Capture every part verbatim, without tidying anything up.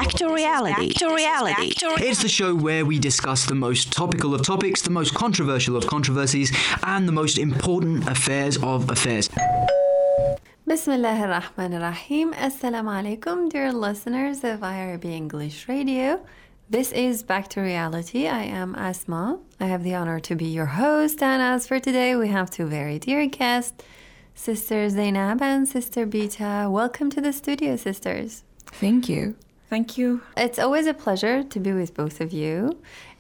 back to reality. Back to reality. It's the show where we discuss the most topical of topics, the most controversial of controversies, and the most important affairs of affairs. Bismillah ar-Rahman ar-Rahim. Assalamu alaikum, dear listeners of I R B English Radio. This is Back to Reality. I am Asma. I have the honor to be your host. And as for today, we have two very dear guests, Sister Zainab and Sister Bita. Welcome to the studio, sisters. Thank you. Thank you. It's always a pleasure to be with both of you.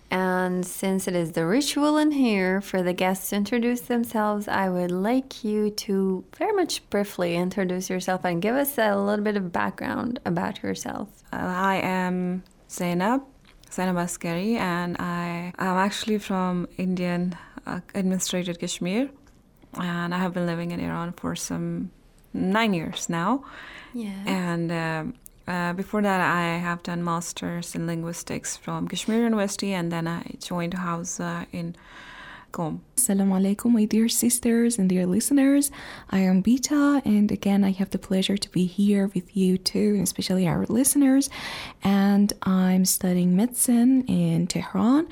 And since it is the ritual in here for the guests to introduce themselves, I would like you to very much briefly introduce yourself and give us a little bit of background about yourself. Uh, I am Zainab, Zainab Askari, and I am actually from Indian uh, administrated Kashmir. And I have been living in Iran for some nine years now. Yeah. And um, uh, before that, I have done masters in linguistics from Kashmir University, and then I joined Hausa in Qom. Assalamu alaikum, my dear sisters and dear listeners. I am Bita, and again, I have the pleasure to be here with you too, and especially our listeners. And I'm studying medicine in Tehran,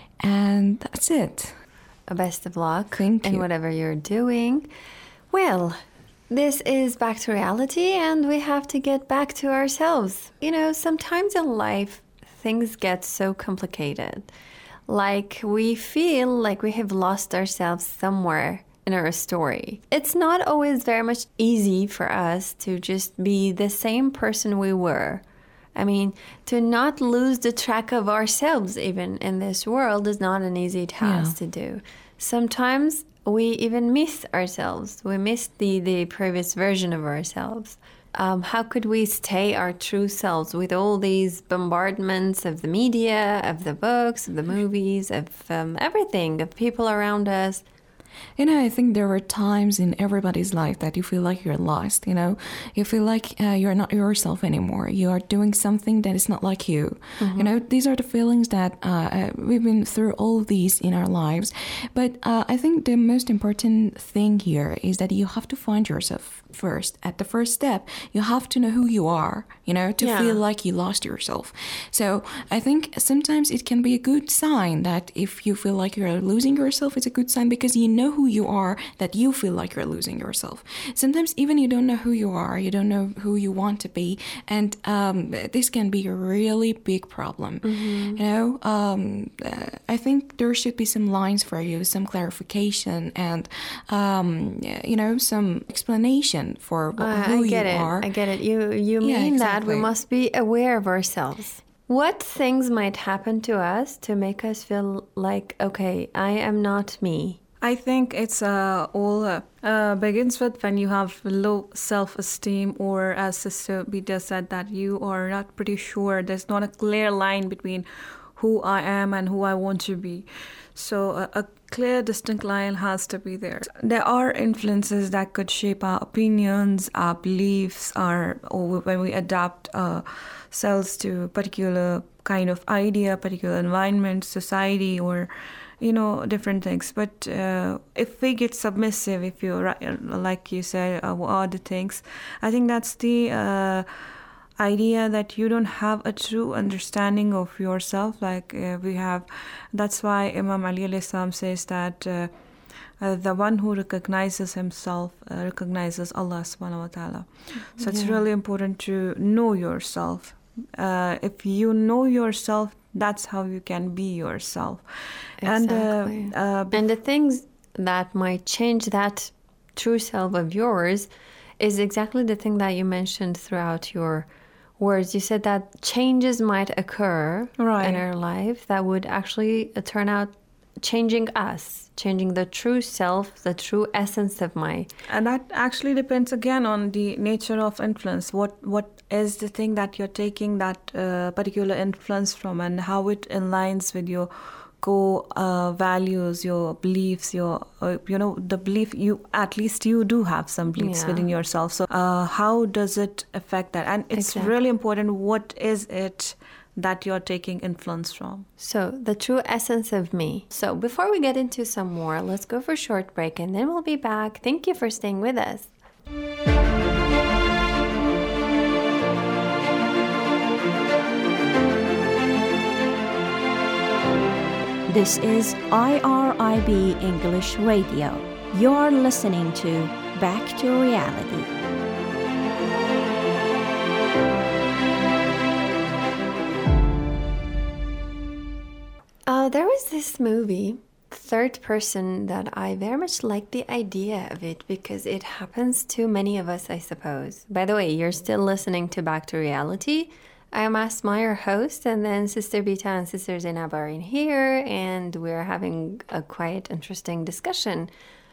and that's it. Best of luck Thank in you. whatever you're doing. Well, this is Back to Reality, and we have to get back to ourselves. You know, sometimes in life, things get so complicated. Like we feel like we have lost ourselves somewhere in our story. It's not always very much easy for us to just be the same person we were. I mean, to not lose the track of ourselves even in this world is not an easy task Yeah. to do. Sometimes we even miss ourselves. We miss the, the previous version of ourselves. Um, how could we stay our true selves with all these bombardments of the media, of the books, of the movies, of um, everything, of people around us? You know, I think there are times in everybody's life that you feel like you're lost, you know? You feel like uh, you're not yourself anymore. You are doing something that is not like you. Mm-hmm. You know, these are the feelings that uh, uh, we've been through all of these in our lives. But uh, I think the most important thing here is that you have to find yourself first. At the first step, you have to know who you are, you know, to Yeah. feel like you lost yourself. So I think sometimes it can be a good sign that if you feel like you're losing yourself, it's a good sign because you know who you are, that you feel like you're losing yourself. Sometimes even you don't know who you are, you don't know who you want to be, and um, this can be a really big problem. Mm-hmm. You know, um, uh, I think there should be some lines for you, some clarification, and um, you know, some explanation for wh- Uh, who I get you it. are. I get it. You you Yeah, mean that we exactly. must be aware of ourselves. What things might happen to us to make us feel like, okay, I am not me? I think it's uh, all uh, uh, begins with when you have low self-esteem, or as Sister Bita said, that you are not pretty sure. There's not a clear line between who I am and who I want to be. So uh, a clear, distinct line has to be there. There are influences that could shape our opinions, our beliefs, our or when we adapt uh, ourselves to a particular kind of idea, particular environment, society, or you know, different things. But uh, if we get submissive, if you, like you said, uh, what are the things, I think that's the uh, idea that you don't have a true understanding of yourself. Like uh, we have, that's why Imam Ali alayhi salam says that uh, uh, the one who recognizes himself uh, recognizes Allah subhanahu wa ta'ala. So it's Yeah. really important to know yourself. Uh, if you know yourself, that's how you can be yourself. Exactly. And, uh, uh, and the things that might change that true self of yours is exactly the thing that you mentioned throughout your words. You said that changes might occur Right. in our life that would actually uh, turn out changing us, changing the true self, the true essence of my... And that actually depends again on the nature of influence. What what is the thing that you're taking that uh, particular influence from, and how it aligns with your core uh, values, your beliefs, your uh, you know the belief you at least you do have some beliefs Yeah. within yourself. So uh, how does it affect that? And it's Exactly. really important. What is it that you're taking influence from? So, the true essence of me. So, before we get into some more, let's go for a short break and then we'll be back. Thank you for staying with us. This is I R I B English Radio. You're listening to Back to Reality. Uh, there was this movie, Third Person, that I very much like the idea of it because it happens to many of us, I suppose. By the way, you're still listening to Back to Reality. I'm Asma, your host, and then Sister Bita and Sister Zainab are in here, and we're having a quite interesting discussion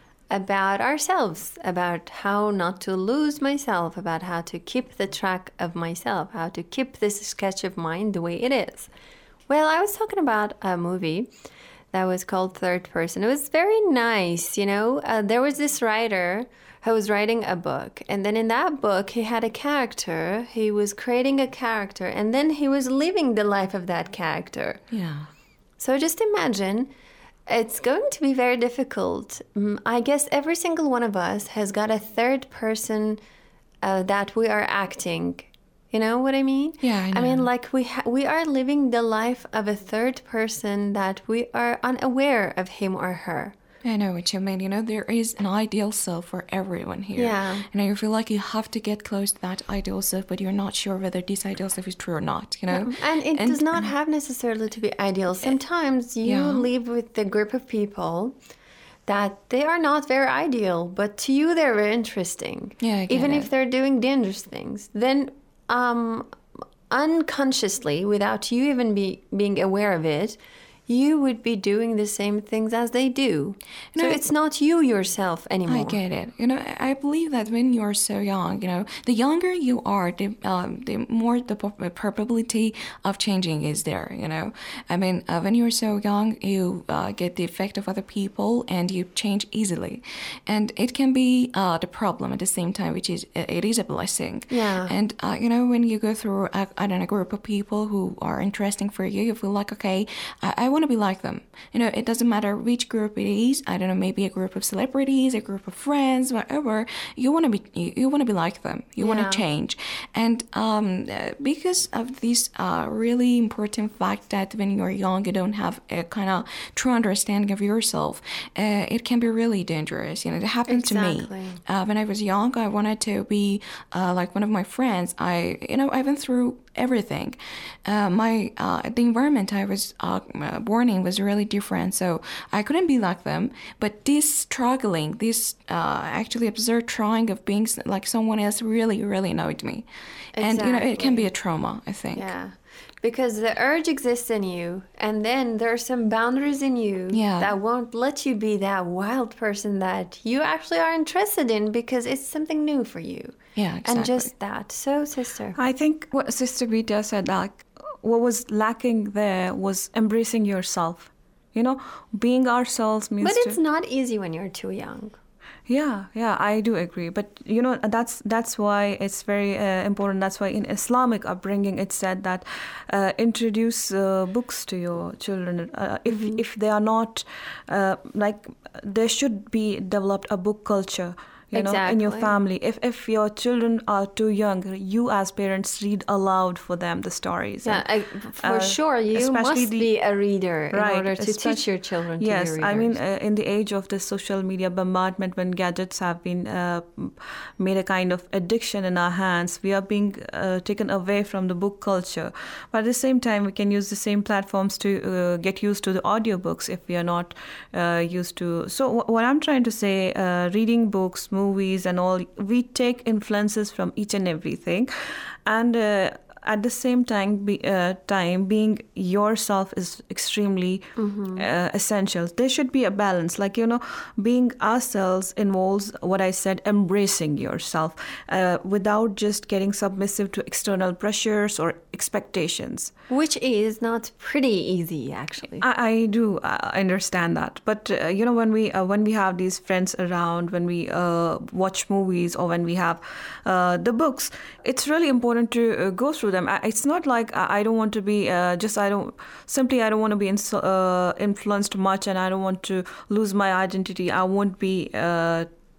about ourselves, about how not to lose myself, about how to keep the track of myself, how to keep this sketch of mine the way it is. Well, I was talking about a movie that was called Third Person. It was very nice, you know. Uh, there was this writer who was writing a book, and then in that book, he had a character. He was creating a character, and then he was living the life of that character. Yeah. So just imagine, it's going to be very difficult. Mm, I guess every single one of us has got a third person uh, that we are acting. You know what I mean? Yeah, I know. I mean, like we ha- we are living the life of a third person that we are unaware of him or her. I know what you mean. You know, there is an ideal self for everyone here. Yeah. And you feel like you have to get close to that ideal self, but you're not sure whether this ideal self is true or not, you know? And it And- does not have necessarily to be ideal. Sometimes you Yeah. live with a group of people that they are not very ideal, but to you they're very interesting. Yeah, I get Even it. if they're doing dangerous things. Then um, unconsciously, without you even be, being aware of it, you would be doing the same things as they do. So No, it's not you yourself anymore. I get it. You know, I I believe that when you're so young, you know, the younger you are, the um, the more the po- probability of changing is there. You know, I mean, uh, when you're so young, you uh, get the effect of other people, and you change easily, and it can be uh, the problem at the same time, which is it is a blessing. Yeah. And uh, you know, when you go through a, I don't know, a group of people who are interesting for you, you feel like, okay, I, I want to be like them. You know, it doesn't matter which group it is. I don't know, maybe a group of celebrities, a group of friends, whatever. You want to be, you, you want to be like them. You want Yeah. to change, and um, uh, because of this uh, really important fact that when you're young, you don't have a kind of true understanding of yourself. Uh, it can be really dangerous. You know, it happened Exactly. to me uh, when I was young. I wanted to be uh, like one of my friends. I, you know, I went through everything. Uh, my uh, the environment I was uh, born in was really different, so I couldn't be like them. But this struggling, this uh, actually absurd trying of being s- like someone else, really, really annoyed me. And you know, it can be a trauma, I think. Yeah. Because the urge exists in you, and then there are some boundaries in you Yeah. that won't let you be that wild person that you actually are interested in because it's something new for you. Yeah, And exactly. just that. So, sister. I think what Sister Bita said, like, what was lacking there was embracing yourself. You know, being ourselves means But to... it's not easy when you're too young. Yeah, yeah, I do agree. But you know, that's that's why it's very uh, important. That's why in Islamic upbringing, it said that uh, introduce uh, books to your children. Uh, if if they are not uh, like, there should be developed a book culture. You know, in your Exactly. family. If if your children are too young, you as parents read aloud for them the stories. Yeah, And, I, for uh, sure, you especially must the- be a reader in Right, order to especially- teach your children to yes, be I mean, readers. uh, in the age of the social media bombardment, when gadgets have been uh, m- made a kind of addiction in our hands, we are being uh, taken away from the book culture. But at the same time, we can use the same platforms to uh, get used to the audiobooks if we are not uh, used to. So, wh- what I'm trying to say, uh, reading books, movies, and all, we take influences from each and everything. And uh, at the same time, be, uh, time being yourself is extremely uh, essential. There should be a balance. Like, you know, being ourselves involves what I said, embracing yourself uh, without just getting submissive to external pressures or expectations. Which is not pretty easy, actually. I, I do uh, understand that, but uh, you know, when we uh, when we have these friends around, when we uh, watch movies, or when we have uh, the books, it's really important to uh, go through them. I, it's not like I, I don't want to be uh, just I don't simply I don't want to be ins- uh, influenced much, and I don't want to lose my identity. I won't be. Uh,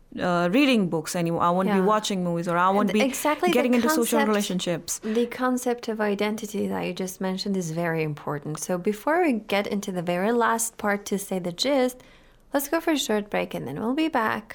uh, reading books anymore. I won't Yeah. be watching movies, or I won't be Exactly the getting into social concept- relationships. The concept of identity that you just mentioned is very important. So before we get into the very last part to say the gist, let's go for a short break and then we'll be back.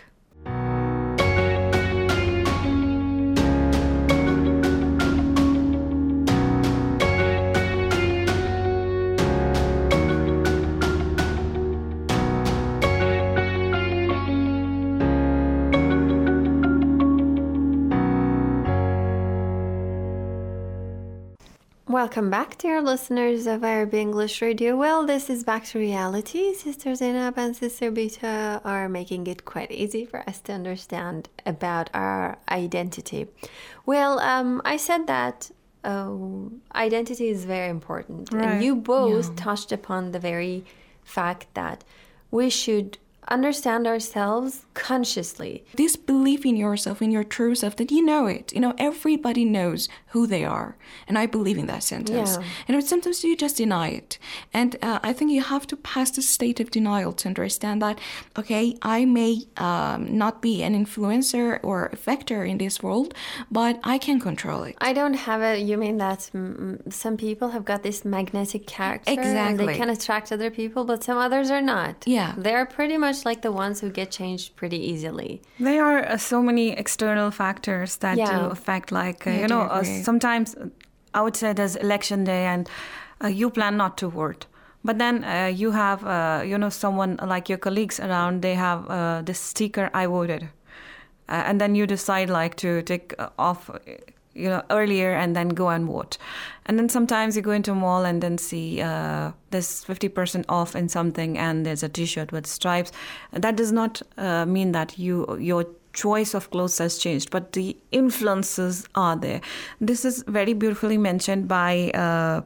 Welcome back, dear listeners of Arabic English Radio. Well, this is Back to Reality. Sister Zainab and Sister Bita are making it quite easy for us to understand about our identity. Well, um, I said that uh, identity is very important. Right. And you both Yeah. touched upon the very fact that we should understand ourselves consciously. This belief in yourself, in your true self, that you know it. You know, everybody knows who they are. And I believe in that sentence. Yeah. And sometimes you just deny it. And uh, I think you have to pass the state of denial to understand that, okay, I may um, not be an influencer or a vector in this world, but I can control it. I don't have a, you mean that mm, some people have got this magnetic character and Exactly. they can attract other people, but some others are not. Yeah. They're pretty much like the ones who get changed pretty easily. There are uh, so many external factors that Yeah. do affect, like, uh, I you do know, uh, agree. sometimes uh, I would say there's election day and uh, you plan not to vote. But then uh, you have, uh, you know, someone like your colleagues around, they have uh, this sticker, I voted. Uh, and then you decide like to take uh, off, uh, you know, earlier and then go and vote. And then sometimes you go into a mall and then see uh, there's fifty percent off in something and there's a t-shirt with stripes. That does not uh, mean that you your choice of clothes has changed, but the influences are there. This is very beautifully mentioned by uh,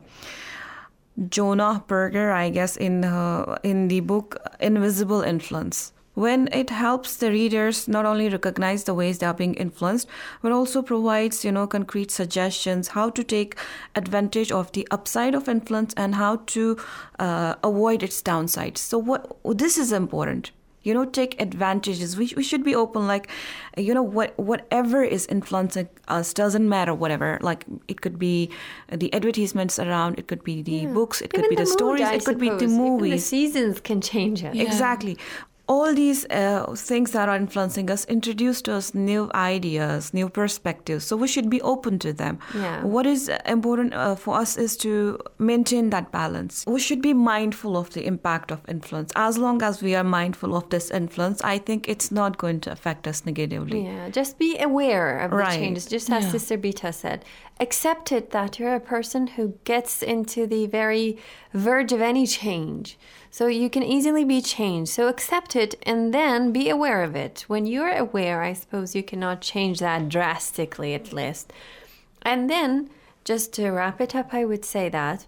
Jonah Berger, I guess, in uh, in the book Invisible Influence. When it helps the readers not only recognize the ways they are being influenced, but also provides, you know, concrete suggestions how to take advantage of the upside of influence and how to uh, avoid its downsides. So what this is important. You know, take advantages. We, we should be open, like, you know, what whatever is influencing us doesn't matter, whatever. Like, it could be the advertisements around, it could be the books, it could Even be the, mood, stories, I it could be the suppose. Even the movies. seasons can change it. Yeah. Exactly. All these uh, things that are influencing us introduce to us new ideas, new perspectives. So we should be open to them. Yeah. What is important uh, for us is to maintain that balance. We should be mindful of the impact of influence. As long as we are mindful of this influence, I think it's not going to affect us negatively. Yeah, just be aware of Right. the changes, just as Yeah. Sister Bita said. Accept it that you're a person who gets into the very verge of any change. So you can easily be changed. So accept it and then be aware of it. When you're aware, I suppose you cannot change that drastically at least. And then, just to wrap it up, I would say that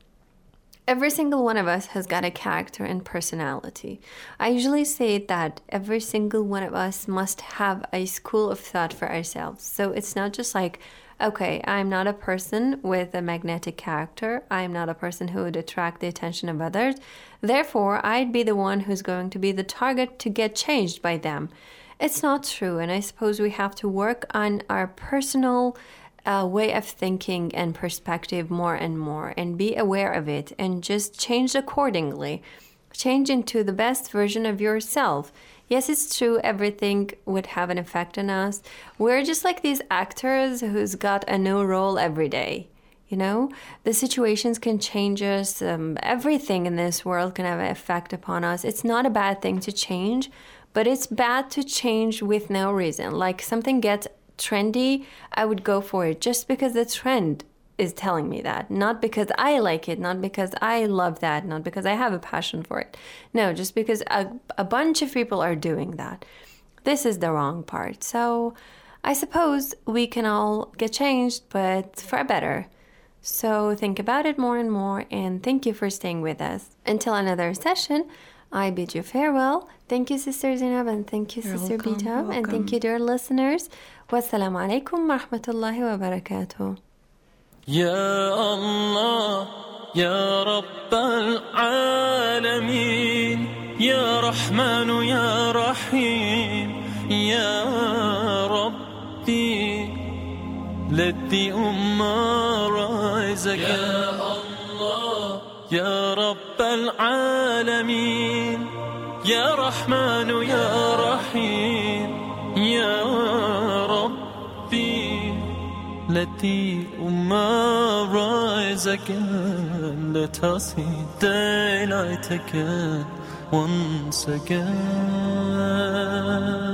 every single one of us has got a character and personality. I usually say that every single one of us must have a school of thought for ourselves. So it's not just like, okay, I'm not a person with a magnetic character. I'm not a person who would attract the attention of others. Therefore, I'd be the one who's going to be the target to get changed by them. It's not true. And I suppose we have to work on our personal uh, way of thinking and perspective more and more and be aware of it and just change accordingly. Change into the best version of yourself. Yes, it's true, everything would have an effect on us. We're just like these actors who's got a new role every day. You know, the situations can change us. Um, everything in this world can have an effect upon us. It's not a bad thing to change, but it's bad to change with no reason. Like something gets trendy, I would go for it just because the trend is telling me that. Not because I like it, not because I love that, not because I have a passion for it. No, just because a, a bunch of people are doing that. This is the wrong part. So I suppose we can all get changed, but for better. So think about it more and more, and thank you for staying with us. Until another session, I bid you farewell. Thank you, Sister Zainab, and thank you, You're Sister welcome, Bita, you're and thank welcome. you, dear listeners. Wassalamu alaikum wa rahmatullahi wa barakatuh. يا الله يا رب العالمين يا رحمن يا رحيم يا ربي let the ummah rise again يا الله يا رب العالمين يا رحمن يا رحيم يا ربي let the ummah rise again let us see daylight again once again